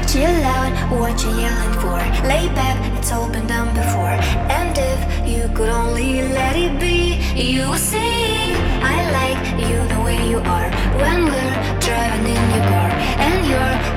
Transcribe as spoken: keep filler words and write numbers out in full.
Chill out, what you yelling for? Lay back, it's all been done before. And if you could only let it be, you will see I like you the way you are. When we're driving in your car and you're